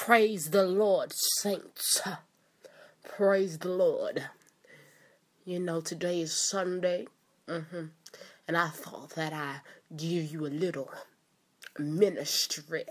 Praise the Lord, saints. Praise the Lord. You know, today is Sunday, and I thought that I'd give you a little ministry.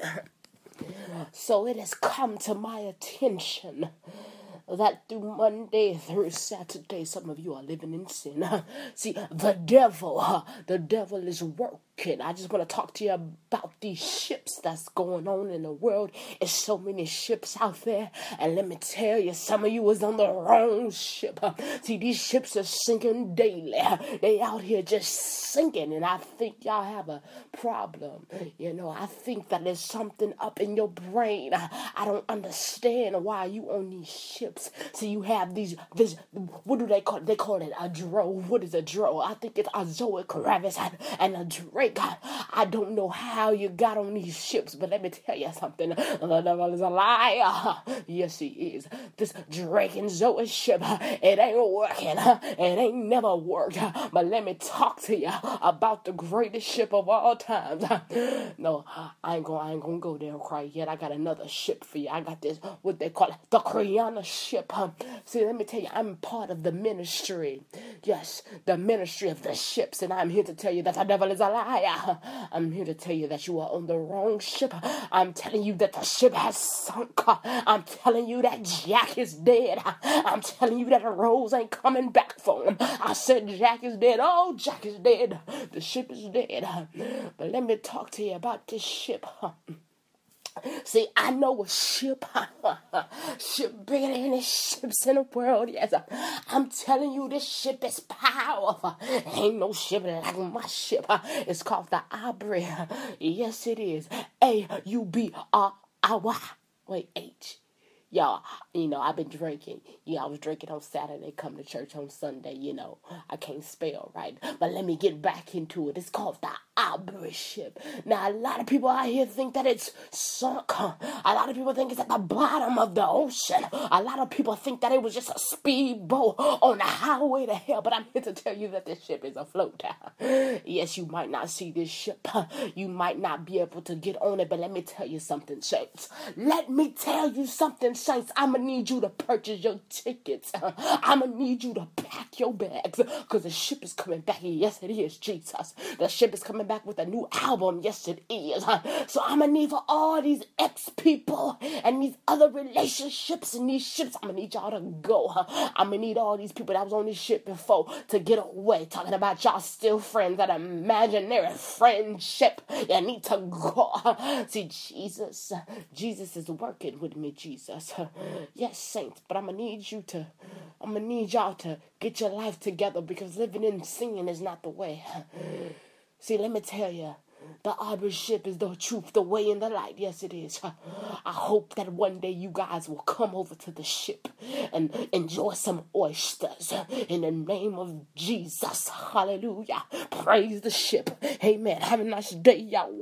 So it has come to my attention that through Monday through Saturday, some of you are living in sin. See, the devil is working. I just want to talk to you about these ships that's going on in the world. There's so many ships out there. And let me tell you, some of you is on the wrong ship. See, these ships are sinking daily. They out here just sinking. And I think y'all have a problem. You know, I think that there's something up in your brain. I don't understand why you on these ships. So you have this, what do they call it? They call it a drove. What is a drove? I think it's a Zoe Kravitz and a Drake. I don't know how you got on these ships, but let me tell you something. The devil is a liar. Yes, he is. This Drake and Zoe ship, it ain't working. It ain't never worked. But let me talk to you about the greatest ship of all times. No, I ain't gonna go there and cry yet. I got another ship for you. I got this, what they call it, the Kriana ship. See, let me tell you, I'm part of the ministry. Yes, the ministry of the ships. And I'm here to tell you that the devil is a liar. I'm here to tell you that you are on the wrong ship. I'm telling you that the ship has sunk. I'm telling you that Jack is dead. I'm telling you that Rose ain't coming back for him. I said Jack is dead. Oh, Jack is dead. The ship is dead. But let me talk to you about this ship. See, I know a ship bigger than any ships in the world. Yes, I'm telling you, this ship is powerful. Ain't no ship like my ship. It's called the Aubrey. Yes, it is. A-U-B-R-I-Y. Wait, H. Y'all, you know, I've been drinking. Yeah, I was drinking on Saturday, come to church on Sunday, you know. I can't spell right. But let me get back into it. It's called the Aubrey ship. Now, a lot of people out here think that it's sunk. A lot of people think it's at the bottom of the ocean. A lot of people think that it was just a speedboat on the highway to hell. But I'm here to tell you that this ship is afloat. Yes, you might not see this ship. You might not be able to get on it. But let me tell you something, saints. Let me tell you something, saints. I'm going to need you to purchase your tickets. I'm going to need you to pack your bags. Because the ship is coming back. Yes, it is, Jesus. The ship is coming back with a new album. Yes, it is. So I'm going to need for all these ex-people and these other relationships and these ships, I'm going to need y'all to go. I'm going to need all these people that was on this ship before to get away. Talking about y'all still friends, that imaginary friendship. You need to go. See, Jesus is working with me, Jesus. Yes, saints, but I'm going to need y'all to get your life together, because living in sin is not the way. See, let me tell you, the Aubrey ship is the truth, the way, and the light. Yes, it is. I hope that one day you guys will come over to the ship and enjoy some oysters. In the name of Jesus. Hallelujah. Praise the ship. Amen. Have a nice day, y'all.